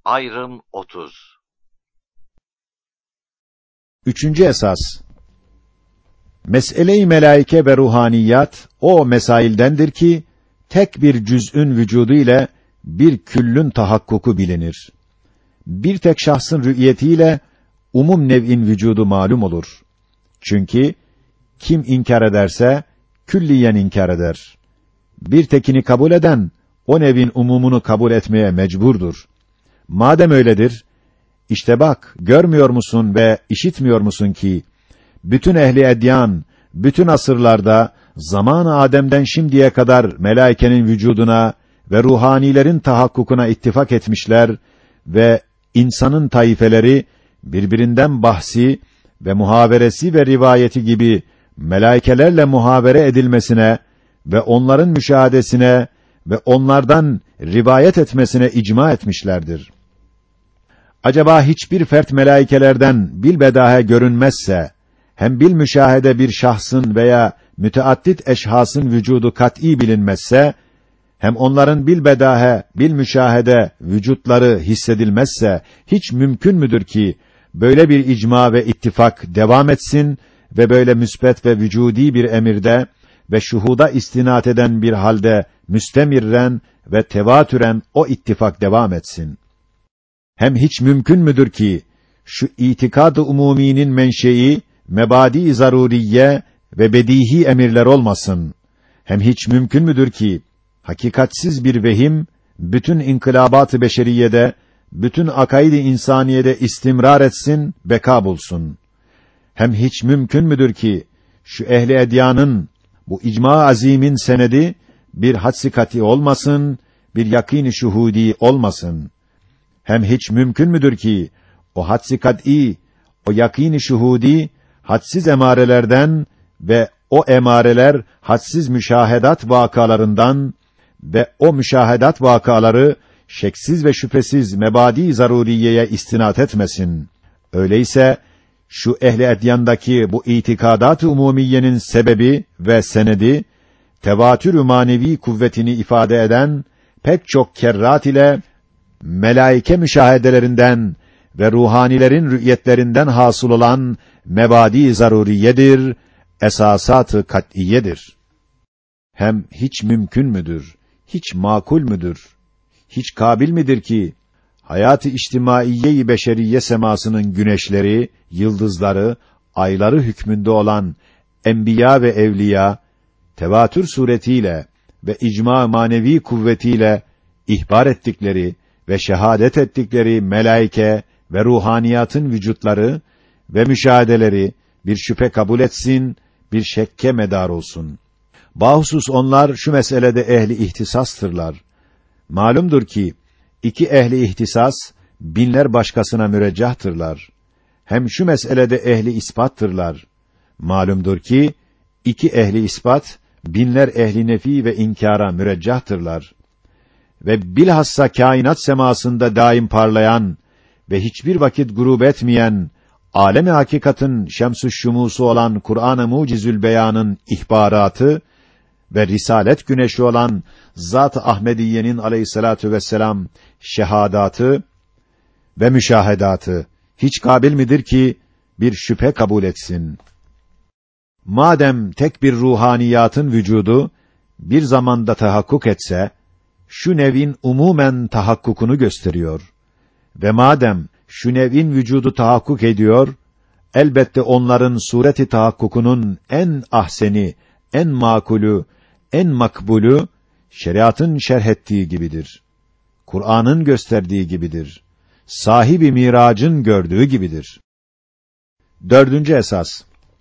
Ayrım 30. Üçüncü esas. Mes'ele-i melaike ve ruhaniyat o mesaildendir ki tek bir cüz'ün vücudu ile bir küllün tahakkuku bilinir. Bir tek şahsın rü'yetiyle umum nev'in vücudu malum olur. Çünkü kim inkar ederse külliyen inkar eder. Bir tekini kabul eden o nev'in umumunu kabul etmeye mecburdur. Madem öyledir, işte bak, görmüyor musun ve işitmiyor musun ki bütün ehli edyan, bütün asırlarda zaman-ı Adem'den şimdiye kadar melaikenin vücuduna ve ruhanilerin tahakkukuna ittifak etmişler ve insanın taifeleri birbirinden bahsi ve muhaberesi ve rivayeti gibi melaikelerle muhabere edilmesine ve onların müşahadesine ve onlardan rivayet etmesine icma etmişlerdir. Acaba hiçbir fert melaikelerden bilbedahe görünmezse, hem bil müşahede bir şahsın veya müteaddit eşhasın vücudu kat'î bilinmezse, hem onların bilbedahe, bil müşahede vücutları hissedilmezse, hiç mümkün müdür ki, böyle bir icma ve ittifak devam etsin ve böyle müsbet ve vücudî bir emirde ve şuhuda istinat eden bir halde müstemirren ve tevatüren o ittifak devam etsin? Hem hiç mümkün müdür ki, şu itikad-ı umumînin menşei, mebâdî-i zaruriye ve bedîhî emirler olmasın? Hem hiç mümkün müdür ki, hakikatsiz bir vehim, bütün inkılâbat-ı beşeriyede, bütün akaid-i insaniyede istimrar etsin, beka bulsun? Hem hiç mümkün müdür ki, şu ehli edyanın, bu icma-ı azîmin senedi, bir hadsi kat'î olmasın, bir yakîn-i şuhudî olmasın? Hem hiç mümkün müdür ki, o hadsi kat'î, o yakîn-i şuhudî, hadsiz emarelerden ve o emareler hadsiz müşahedat vakalarından ve o müşahedat vakaları şeksiz ve şüphesiz mebâdî zaruriyeye istinat etmesin? Öyleyse şu ehli edyandaki bu itikadat-ı umumiyenin sebebi ve senedi tevatür-ü manevi kuvvetini ifade eden pek çok kerrat ile melaike müşahedelerinden ve ruhanilerin rü'yetlerinden hasıl olan mebâdî zaruriyedir, esasat-ı kat'iyedir. Hem hiç mümkün müdür, hiç makul müdür, hiç kabil midir ki, hayat-ı içtimaiye-i beşeriye semasının güneşleri, yıldızları, ayları hükmünde olan enbiya ve evliya, tevatür suretiyle ve icma manevi kuvvetiyle ihbar ettikleri ve şehadet ettikleri melaike ve ruhaniyatın vücutları ve müşahedeleri bir şüphe kabul etsin, bir şekke medar olsun. Bahusus onlar şu meselede ehli ihtisastırlar. Malumdur ki, iki ehli ihtisas, binler başkasına müreccahtırlar. Hem şu meselede ehli ispattırlar. Malumdur ki, iki ehli ispat, binler ehli nefi ve inkâra müreccahtırlar. Ve bilhassa kainat semasında daim parlayan ve hiçbir vakit gurub etmeyen, alem-i hakikatın şems-ü şumusu olan Kur'an-ı Mucizül Beyan'ın ihbaratı ve risalet güneşi olan Zat-ı Ahmediye'nin aleyhissalatu vesselam şehadatı ve müşahedatı hiç kabil midir ki bir şüphe kabul etsin? Madem tek bir ruhaniyatın vücudu bir zamanda tahakkuk etse, şu nev'in umumen tahakkukunu gösteriyor ve madem şu nev'in vücudu tahakkuk ediyor, elbette onların sureti tahakkukunun en ahseni, en makulü, en makbulü şeriatın şerh ettiği gibidir. Kur'an'ın gösterdiği gibidir. Sahibi miracın gördüğü gibidir. Dördüncü esas.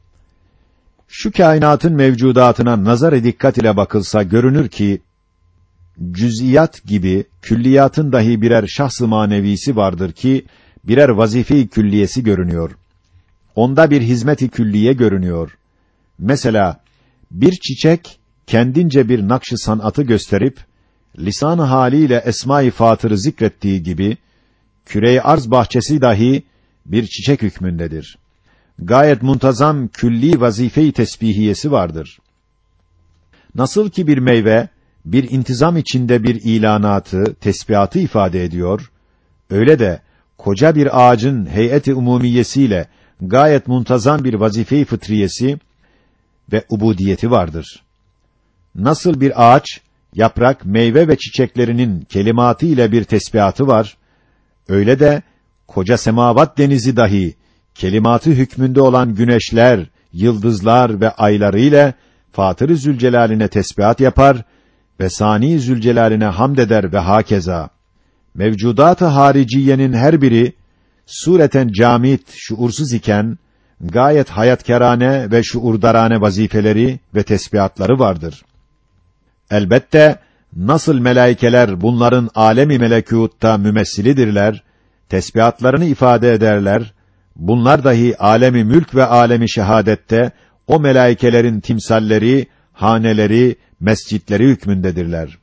Şu kainatın mevcudatına nazar-ı dikkat ile bakılsa görünür ki cüz'iyat gibi külliyatın dahi birer şahs-ı manevisi vardır ki birer vazife-i külliyesi görünüyor. Onda bir hizmet-i külliye görünüyor. Mesela bir çiçek kendince bir nakş-ı sanatı gösterip lisan-ı haliyle esma-i fatırı zikrettiği gibi küre-i arz bahçesi dahi bir çiçek hükmündedir. Gayet muntazam külli vazife-i tesbihiyesi vardır. Nasıl ki bir meyve bir intizam içinde bir ilanatı, tesbihatı ifade ediyor, öyle de koca bir ağacın heyeti umumiyesiyle gayet muntazam bir vazife-i fıtriyesi ve ubudiyeti vardır. Nasıl bir ağaç, yaprak, meyve ve çiçeklerinin kelimatı ile bir tesbihatı var, öyle de koca semavat denizi dahi kelimatı hükmünde olan güneşler, yıldızlar ve ayları ile Fatır-ı Zülcelal'ine tesbihat yapar ve Sani Zülcelal'ine hamd eder ve hakeza. Mevcudat-ı hariciyenin her biri sureten camit, şuursuz iken gayet hayatkârane ve şuurdarane vazifeleri ve tesbihatları vardır. Elbette nasıl melaikeler bunların alemi melekûtta mümessilidirler, tesbihatlarını ifade ederler, bunlar dahi alemi mülk ve alemi şehadette o melaikelerin timsalleri, haneleri, mescitleri hükmündedirler.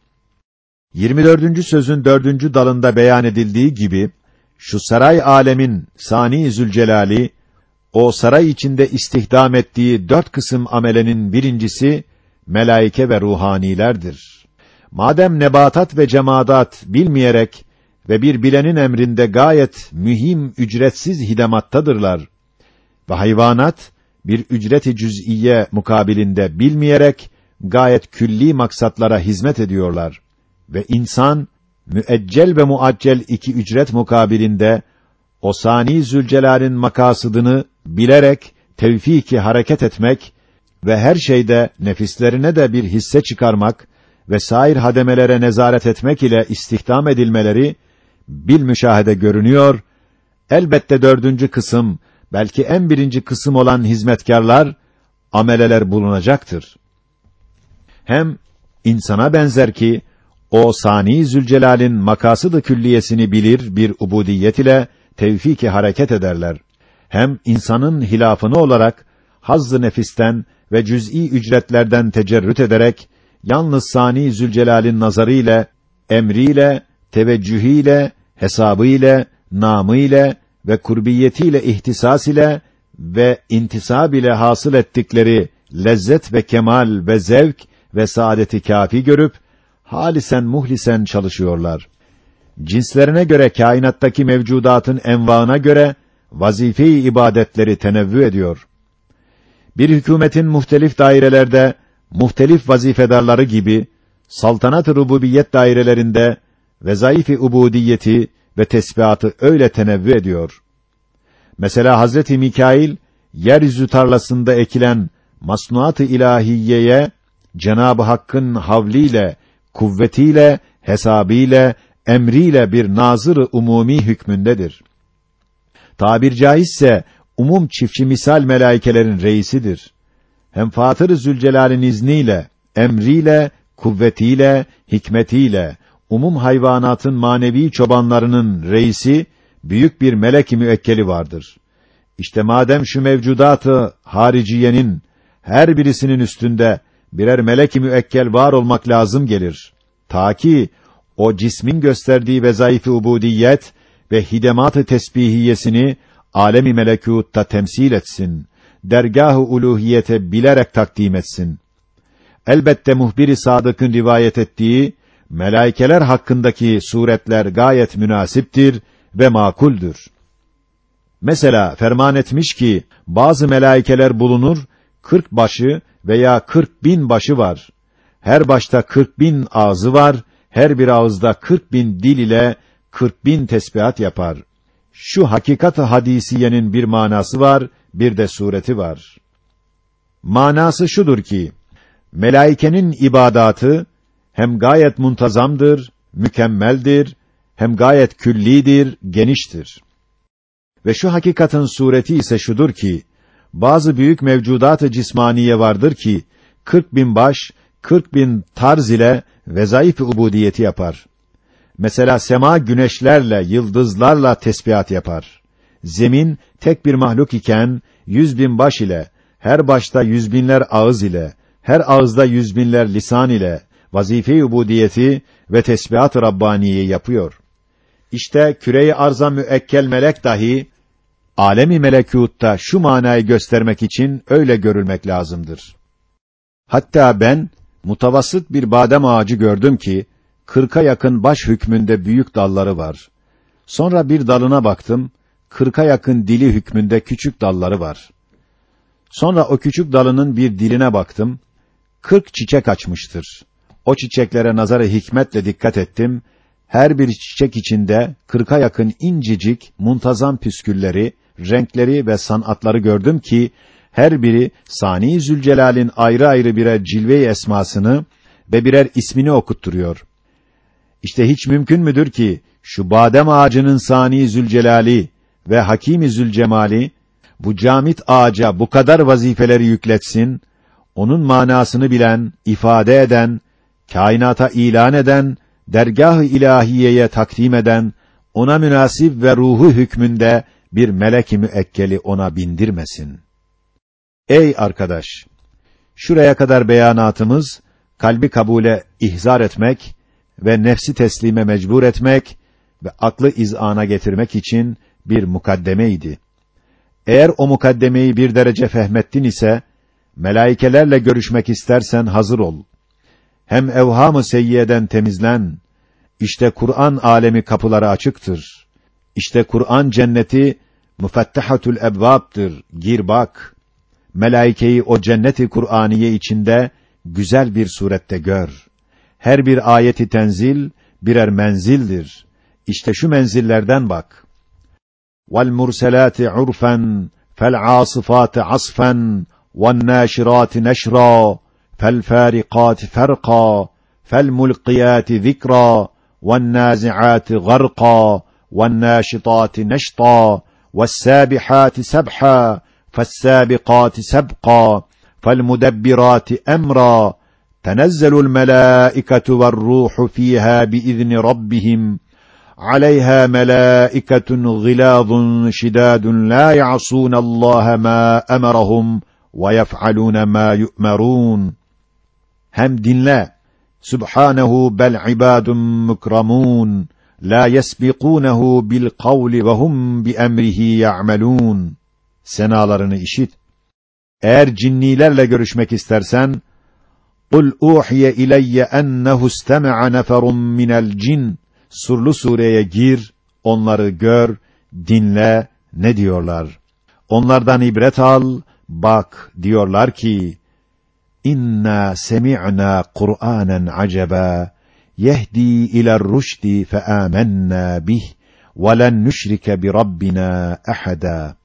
24. sözün 4. dalında beyan edildiği gibi, şu saray alemin Sani Zülcelali, o saray içinde istihdam ettiği 4 kısım amelenin birincisi, melaike ve ruhanilerdir. Madem nebatat ve cemadat bilmeyerek ve bir bilenin emrinde gayet mühim ücretsiz hidemattadırlar ve hayvanat bir ücret-i cüz'iye mukabilinde bilmeyerek gayet külli maksatlara hizmet ediyorlar ve insan müeccel ve muaccel 2 ücret mukabilinde o Sani Zülcelal'in makasıdını bilerek tevfiki hareket etmek ve her şeyde nefislerine de bir hisse çıkarmak ve sair hademelere nezaret etmek ile istihdam edilmeleri bilmüşahede görünüyor. Elbette 4. kısım, belki en birinci kısım olan hizmetkârlar, ameleler bulunacaktır. Hem insana benzer ki, o Sani Zülcelal'in makasıd-ı külliyesini bilir bir ubudiyet ile tevfiki hareket ederler. Hem insanın hilafını olarak hazzı nefisten ve cüz'i ücretlerden tecerrüt ederek yalnız Sani Zülcelal'in nazarıyla, emriyle, teveccühüyle, hesabıyla, namıyla ve kurbiyetiyle, ihtisas ile ve intisab ile hasıl ettikleri lezzet ve kemal ve zevk ve saadeti kâfi görüp halisen muhlisen çalışıyorlar. Cinslerine göre kainattaki mevcudatın envaına göre vazife-i ibadetleri tenevvü ediyor. Bir hükümetin muhtelif dairelerde muhtelif vazifedarları gibi saltanat-ı rububiyet dairelerinde vezâif-i ubudiyeti ve tesbihatı öyle tenevvü ediyor. Mesela Hazreti Mikail yeryüzü tarlasında ekilen masnuat-ı ilahiyeye Cenab-ı Hakk'ın havliyle, kuvvetiyle, hesabıyla, emriyle bir nazır-ı umumi hükmündedir. Tabir caizse umum çiftçi misal melaikelerin reisidir. Hem Fatır-ı Zülcelal'in izniyle, emriyle, kuvvetiyle, hikmetiyle umum hayvanatın manevi çobanlarının reisi büyük bir melek-i müekkeli vardır. İşte madem şu mevcudatı hariciyenin her birisinin üstünde birer melek-i müekkel var olmak lazım gelir. Ta ki o cismin gösterdiği vezâif-i ubudiyet ve hidemat-ı tesbihiyesini alemi melekûtta temsil etsin, dergâh-ı uluhiyete bilerek takdim etsin. Elbette muhbir-i sadıkın rivayet ettiği melaikeler hakkındaki suretler gayet münasiptir ve makuldür. Mesela ferman etmiş ki bazı melaikeler bulunur, 40 başı veya 40.000 başı var. Her başta 40.000 ağzı var, her bir ağızda 40.000 dil ile 40.000 tesbihat yapar. Şu hakikat-ı hadisiyenin bir manası var, bir de sureti var. Manası şudur ki, melaikenin ibadatı hem gayet muntazamdır, mükemmeldir, hem gayet küllidir, geniştir. Ve şu hakikatin sureti ise şudur ki, bazı büyük mevcudat-ı cismaniye vardır ki, 40.000 baş, 40.000 tarz ile vezâif-i ubudiyeti yapar. Mesela sema güneşlerle, yıldızlarla tesbihat yapar. Zemin tek bir mahluk iken 100.000 baş ile, her başta 100.000'ler ağız ile, her ağızda 100.000'ler lisan ile vazife-i ubudiyeti ve tesbihat-ı rabbaniye yapıyor. İşte küre-i arza müekkel melek dahi alemi melekûtta şu manayı göstermek için öyle görülmek lazımdır. Hatta ben mutavasıt bir badem ağacı gördüm ki 40'a yakın baş hükmünde büyük dalları var. Sonra bir dalına baktım, 40'a yakın dili hükmünde küçük dalları var. Sonra o küçük dalının bir diline baktım, 40 çiçek açmıştır. O çiçeklere nazara hikmetle dikkat ettim. Her bir çiçek içinde 40'a yakın incecik, muntazam püskülleri, renkleri ve sanatları gördüm ki, her biri Sani Zülcelal'in ayrı ayrı birer cilve-i esmasını ve birer ismini okutturuyor. İşte hiç mümkün müdür ki, şu badem ağacının Sani Zülcelali ve Hakîm-i Zülcemali, bu camit ağaca bu kadar vazifeleri yükletsin, onun manasını bilen, ifade eden, kainata ilan eden, dergâh-ı ilâhiyeye takdim eden, ona münasip ve ruhu hükmünde bir melek-i müekkeli ona bindirmesin. Ey arkadaş! Şuraya kadar beyanatımız, kalbi kabule ihzar etmek ve nefsi teslime mecbur etmek ve aklı iz'ana getirmek için bir mukaddemeydi. Eğer o mukaddemeyi bir derece fehmettin ise, melaikelerle görüşmek istersen hazır ol. Hem evham-ı seyyiyeden temizlen. İşte Kur'an alemi kapıları açıktır. İşte Kur'an cenneti müfettehatul ebvab'dır. Gir bak. Melaikeyi o cenneti Kur'aniye içinde güzel bir surette gör. Her bir ayeti tenzil birer menzildir. İşte şu menzillerden bak. وَالْمُرْسَلَاتِ عُرْفًا فَالْعَاصِفَاتِ عَصْفًا وَالنَّاشِرَاتِ نَشْرًا فَالْفَارِقَاتِ فَرْقًا فَالْمُلْقِيَاتِ ذِكْرًا وَالنَّازِعَاتِ غَرْقًا وَالنَّاشِطَاتِ نَشْطًا وَالسَّابِحَاتِ سَبْحًا فَالسَّابِقَاتِ سَبْقًا فَالْمُدَبِّرَاتِ أَمْرًا تَنَزَّلُ الْمَلَائِكَةُ وَالرُّوحُ فِيهَا بِإِذْنِ رَبِّهِمْ عَلَيْهَا مَلَائِكَةٌ غِلَاظٌ شِدَادٌ لَا يَعْصُونَ اللّٰهَ مَا أَمَرَهُمْ وَيَفْعَلُونَ مَا يُؤْمَرُونَ. Hem dinle. Subhanehu bel ibadun mukramun. La yesbiqunehu bil kavli ve hum bi emrihi ya'melun. Senalarını işit. Eğer cinnilerle görüşmek istersen, قُلْ اُوحِيَ اِلَيَّ اَنَّهُ اسْتَمَعَ نَفَرٌ مِنَ الْجِنِّ. Surlu sureye gir, onları gör, dinle, ne diyorlar? Onlardan ibret al, bak, diyorlar ki, İnna semi'na Kur'anen acaba, yehdi ilerrüşdi feâmennâ bih, ve len nüşrike bi Rabbina ahada.